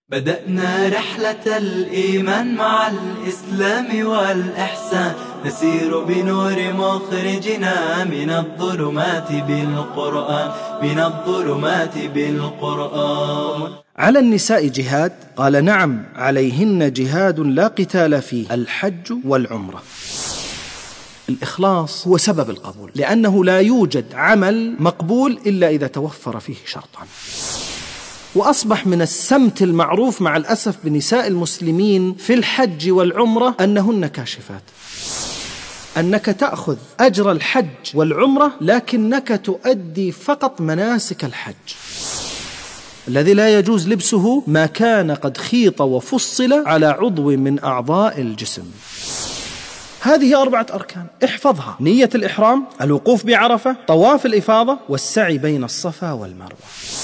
بدأنا رحلة الإيمان مع الإسلام والإحسان، نسير بنور مخرجنا من الظلمات بالقرآن. على النساء جهاد؟ قال نعم، عليهن جهاد لا قتال فيه، الحج والعمرة. الإخلاص هو سبب القبول، لأنه لا يوجد عمل مقبول إلا إذا توفر فيه شرطان. وأصبح من السمت المعروف مع الأسف بنساء المسلمين في الحج والعمرة أنهن كاشفات، أنك تأخذ أجر الحج والعمرة لكنك تؤدي فقط مناسك الحج. الذي لا يجوز لبسه ما كان قد خيط وفصل على عضو من أعضاء الجسم. هذه 4 أركان احفظها: نية الإحرام، الوقوف بعرفة، طواف الإفاضة، والسعي بين الصفا والمروة.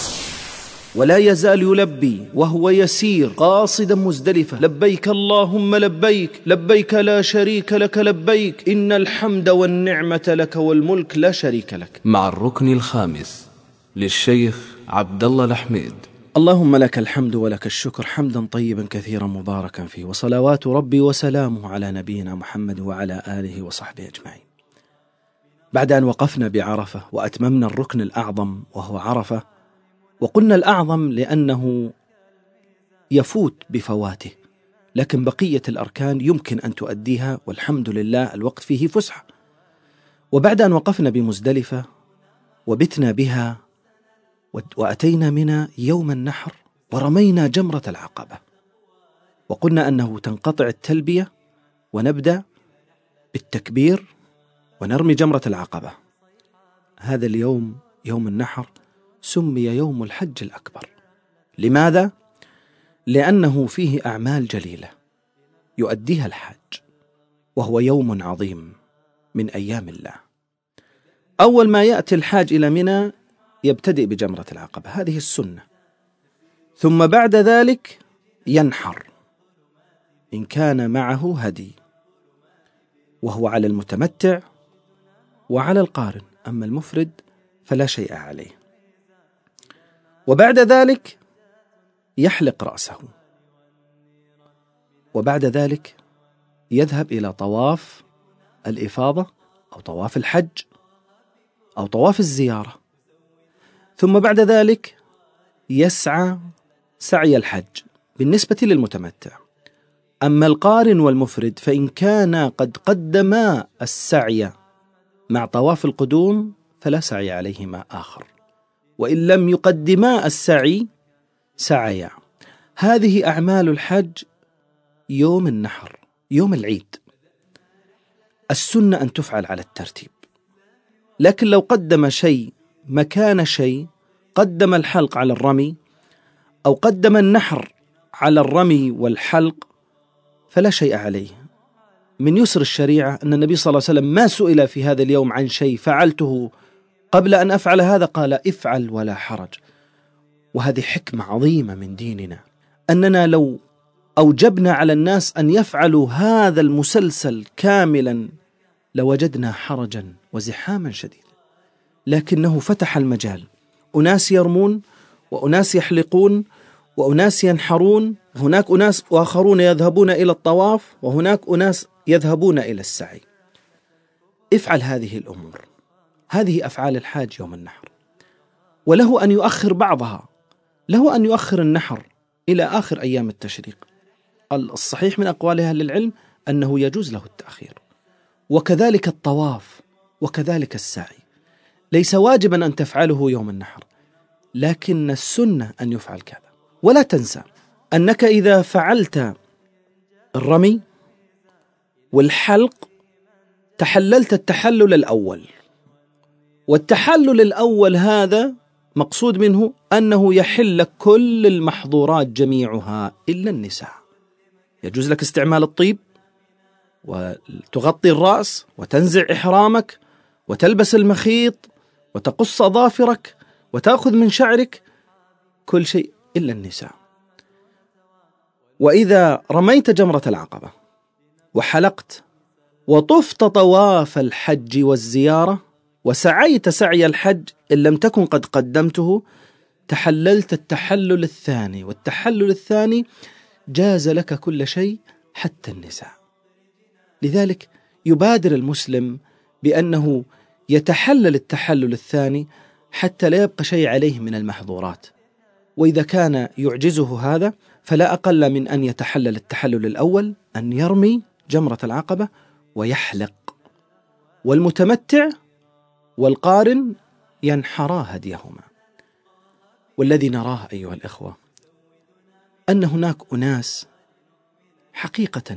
ولا يزال يلبي وهو يسير قاصدا مزدلفة: لبيك اللهم لبيك، لبيك لا شريك لك لبيك، إن الحمد والنعمة لك والملك لا شريك لك. مع الركن الخامس للشيخ عبد الله الحميد: اللهم لك الحمد ولك الشكر حمدا طيبا كثيرا مباركا فيه، وصلوات ربي وسلامه على نبينا محمد وعلى آله وصحبه أجمعين. بعد أن وقفنا بعرفة وأتممنا الركن الأعظم وهو عرفة، وقلنا الأعظم لأنه يفوت بفواته، لكن بقية الأركان يمكن أن تؤديها والحمد لله الوقت فيه فسحة. وبعد أن وقفنا بمزدلفة وبتنا بها وأتينا منى يوم النحر ورمينا جمرة العقبة، وقلنا أنه تنقطع التلبية ونبدأ بالتكبير ونرمي جمرة العقبة. هذا اليوم يوم النحر سمي يوم الحج الأكبر. لماذا؟ لأنه فيه أعمال جليلة يؤديها الحاج، وهو يوم عظيم من أيام الله. أول ما يأتي الحاج إلى منى يبتدئ بجمرة العقبة، هذه السنة، ثم بعد ذلك ينحر إن كان معه هدي، وهو على المتمتع وعلى القارن، أما المفرد فلا شيء عليه. وبعد ذلك يحلق رأسه، وبعد ذلك يذهب إلى طواف الإفاضة أو طواف الحج أو طواف الزيارة، ثم بعد ذلك يسعى سعي الحج بالنسبة للمتمتع. أما القارن والمفرد فإن كانا قد قدما السعي مع طواف القدوم فلا سعي عليهما آخر، وإن لم يقدما السعي سعيا. هذه أعمال الحج يوم النحر، يوم العيد. السنة أن تفعل على الترتيب، لكن لو قدم شيء مكان شيء، قدم الحلق على الرمي أو قدم النحر على الرمي والحلق فلا شيء عليه. من يسر الشريعة أن النبي صلى الله عليه وسلم ما سئل في هذا اليوم عن شيء فعلته قبل أن أفعل هذا قال افعل ولا حرج. وهذه حكمة عظيمة من ديننا، أننا لو أوجبنا على الناس أن يفعلوا هذا المسلسل كاملا لوجدنا حرجا وزحاما شديدا، لكنه فتح المجال. أناس يرمون، وأناس يحلقون، وأناس ينحرون، هناك أناس وآخرون يذهبون إلى الطواف، وهناك أناس يذهبون إلى السعي. افعل هذه الأمور، هذه أفعال الحاج يوم النحر. وله أن يؤخر بعضها، له أن يؤخر النحر إلى آخر أيام التشريق. الصحيح من أقوال أهل العلم أنه يجوز له التأخير، وكذلك الطواف وكذلك السعي. ليس واجبا أن تفعله يوم النحر، لكن السنة أن يفعل كذا. ولا تنسى أنك إذا فعلت الرمي والحلق تحللت التحلل الأول، والتحلل الأول هذا مقصود منه أنه يحل لك كل المحظورات جميعها إلا النساء. يجوز لك استعمال الطيب، وتغطي الرأس، وتنزع إحرامك، وتلبس المخيط، وتقص أظافرك، وتأخذ من شعرك، كل شيء إلا النساء. وإذا رميت جمرة العقبة وحلقت وطفت طواف الحج والزيارة وسعيت سعي الحج إن لم تكن قد قدمته، تحللت التحلل الثاني، والتحلل الثاني جاز لك كل شيء حتى النساء. لذلك يبادر المسلم بأنه يتحلل التحلل الثاني حتى لا يبقى شيء عليه من المحظورات، وإذا كان يعجزه هذا فلا أقل من أن يتحلل التحلل الأول، أن يرمي جمرة العقبة ويحلق، والمتمتع والقارن ينحرا هديهما. والذي نراه أيها الإخوة أن هناك أناس حقيقة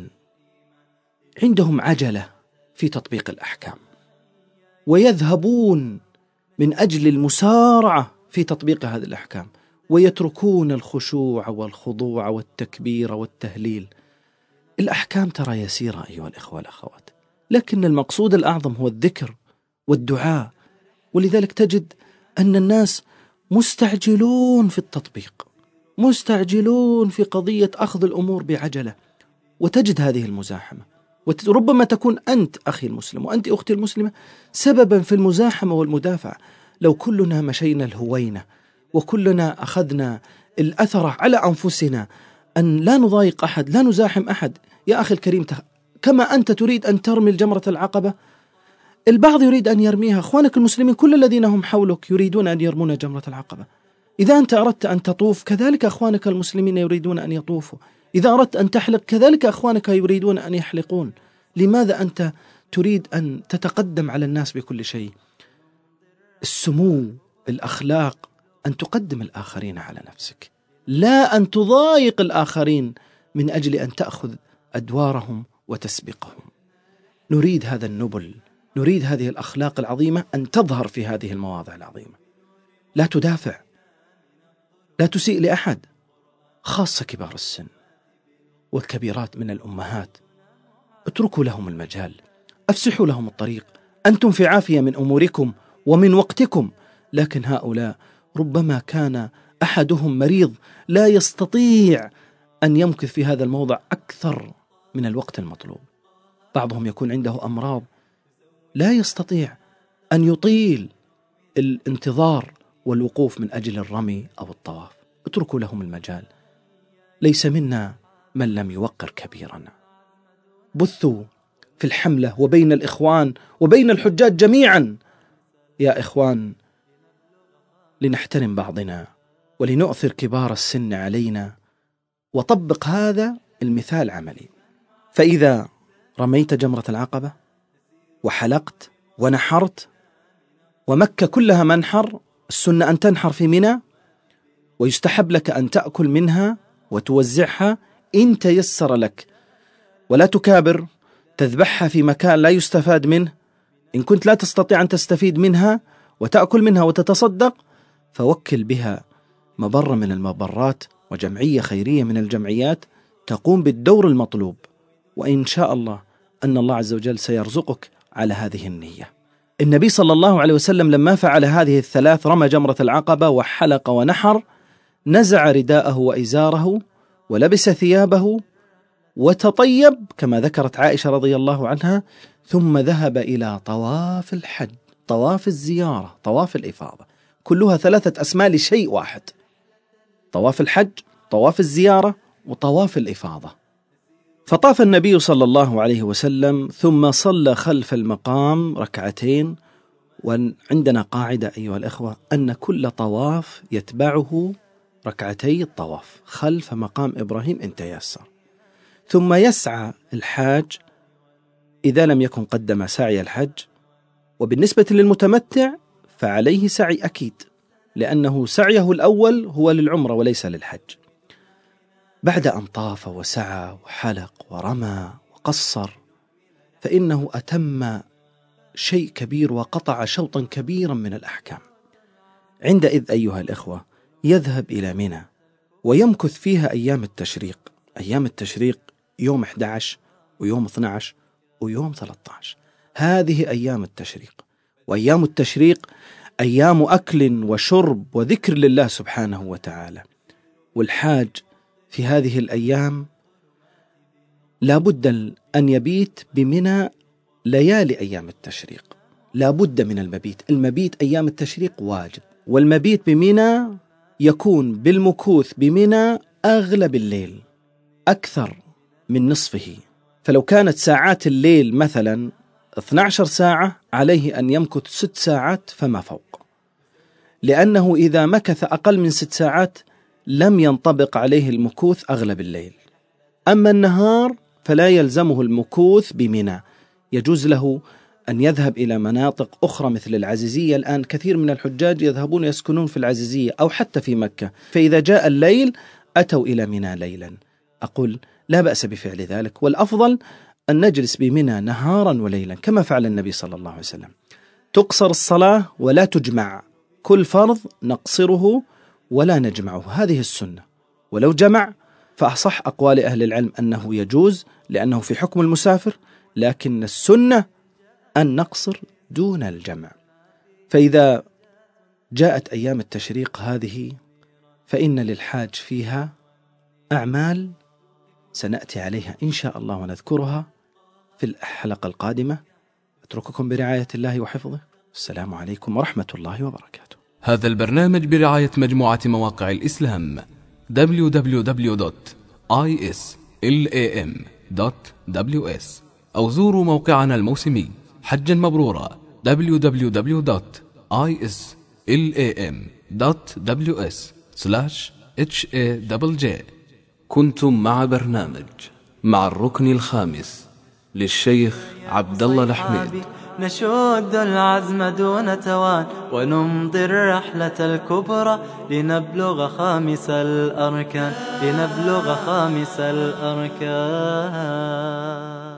عندهم عجلة في تطبيق الأحكام، ويذهبون من أجل المسارعة في تطبيق هذه الأحكام، ويتركون الخشوع والخضوع والتكبير والتهليل. الأحكام ترى يسيرة أيها الإخوة والأخوات، لكن المقصود الأعظم هو الذكر والدعاء. ولذلك تجد أن الناس مستعجلون في التطبيق، مستعجلون في قضية أخذ الأمور بعجلة، وتجد هذه المزاحمة. وربما تكون أنت أخي المسلم وأنت أختي المسلمة سببا في المزاحمة والمدافع. لو كلنا مشينا الهوينة وكلنا أخذنا الأثر على أنفسنا أن لا نضايق أحد، لا نزاحم أحد. يا أخي الكريم، كما أنت تريد أن ترمي الجمرة العقبة، البعض يريد أن يرميها. أخوانك المسلمين كل الذين هم حولك يريدون أن يرمون جمرة العقبة. إذا أنت أردت أن تطوف كذلك أخوانك المسلمين يريدون أن يطوفوا. إذا أردت أن تحلق كذلك أخوانك يريدون أن يحلقون. لماذا أنت تريد أن تتقدم على الناس بكل شيء؟ السمو، الأخلاق، أن تقدم الآخرين على نفسك، لا أن تضايق الآخرين من أجل أن تأخذ أدوارهم وتسبقهم. نريد هذا النبل، نريد هذه الأخلاق العظيمة أن تظهر في هذه المواضع العظيمة. لا تدافع، لا تسيء لأحد، خاصة كبار السن والكبيرات من الأمهات. اتركوا لهم المجال، أفسحوا لهم الطريق. أنتم في عافية من أموركم ومن وقتكم، لكن هؤلاء ربما كان أحدهم مريض لا يستطيع أن يمكث في هذا الموضع أكثر من الوقت المطلوب. بعضهم يكون عنده أمراض لا يستطيع أن يطيل الانتظار والوقوف من أجل الرمي أو الطواف. اتركوا لهم المجال. ليس منا من لم يوقر كبيرنا. بثوا في الحملة وبين الإخوان وبين الحجاج جميعا يا إخوان، لنحترم بعضنا ولنؤثر كبار السن علينا، وطبق هذا المثال عملي. فإذا رميت جمرة العقبة وحلقت ونحرت، ومكة كلها منحر، السنة أن تنحر في منى، ويستحب لك أن تأكل منها وتوزعها إن تيسر لك، ولا تكابر تذبحها في مكان لا يستفاد منه. إن كنت لا تستطيع أن تستفيد منها وتأكل منها وتتصدق، فوكل بها مبرة من المبرات وجمعية خيرية من الجمعيات تقوم بالدور المطلوب، وإن شاء الله أن الله عز وجل سيرزقك على هذه النية. النبي صلى الله عليه وسلم لما فعل هذه الثلاث، رمى جمرة العقبة وحلق ونحر، نزع رداءه وإزاره ولبس ثيابه وتطيب كما ذكرت عائشة رضي الله عنها، ثم ذهب إلى طواف الحج، طواف الزيارة، طواف الإفاضة، كلها 3 أسماء لشيء واحد: طواف الحج، طواف الزيارة، وطواف الإفاضة. فطاف النبي صلى الله عليه وسلم ثم صلى خلف المقام 2 ركعتين. وعندنا قاعدة أيها الأخوة أن كل طواف يتبعه 2 ركعتي الطواف خلف مقام إبراهيم إن تيسر. ثم يسعى الحاج إذا لم يكن قدم سعي الحج. وبالنسبة للمتمتع فعليه سعي أكيد، لأنه سعيه الأول هو للعمرة وليس للحج. بعد أن طاف وسعى وحلق ورمى وقصر، فإنه أتم شيء كبير وقطع شوطا كبيرا من الأحكام. عندئذ أيها الإخوة يذهب إلى منى ويمكث فيها أيام التشريق. أيام التشريق يوم 11 ويوم 12 ويوم 13، هذه أيام التشريق. وأيام التشريق أيام أكل وشرب وذكر لله سبحانه وتعالى. والحاج في هذه الأيام لا بد أن يبيت بمنى ليالي أيام التشريق، لا بد من المبيت. المبيت أيام التشريق واجب، والمبيت بمنى يكون بالمكوث بمنى أغلب الليل أكثر من نصفه. فلو كانت ساعات الليل مثلا 12 ساعة عليه أن يمكث 6 ساعات فما فوق، لأنه إذا مكث أقل من 6 ساعات لم ينطبق عليه المكوث أغلب الليل. أما النهار فلا يلزمه المكوث بمنى، يجوز له أن يذهب إلى مناطق أخرى مثل العزيزية. الآن كثير من الحجاج يذهبون يسكنون في العزيزية أو حتى في مكة، فإذا جاء الليل أتوا إلى منى ليلا. أقول لا بأس بفعل ذلك، والأفضل أن نجلس بمنى نهارا وليلا كما فعل النبي صلى الله عليه وسلم. تقصر الصلاة ولا تجمع، كل فرض نقصره ولا نجمعه، هذه السنة. ولو جمع فأصح أقوال أهل العلم أنه يجوز لأنه في حكم المسافر، لكن السنة أن نقصر دون الجمع. فإذا جاءت أيام التشريق هذه فإن للحاج فيها أعمال سنأتي عليها إن شاء الله ونذكرها في الحلقة القادمة. أترككم برعاية الله وحفظه. السلام عليكم ورحمة الله وبركاته. هذا البرنامج برعاية مجموعة مواقع الإسلام www.islam.ws، أو زوروا موقعنا الموسمي حجا مبرورا www.islam.ws/HAJJ. كنتم مع برنامج مع الركن الخامس للشيخ عبد الله الحميد. نشد العزم دون توان ونمضي الرحلة الكبرى لنبلغ خامس الأركان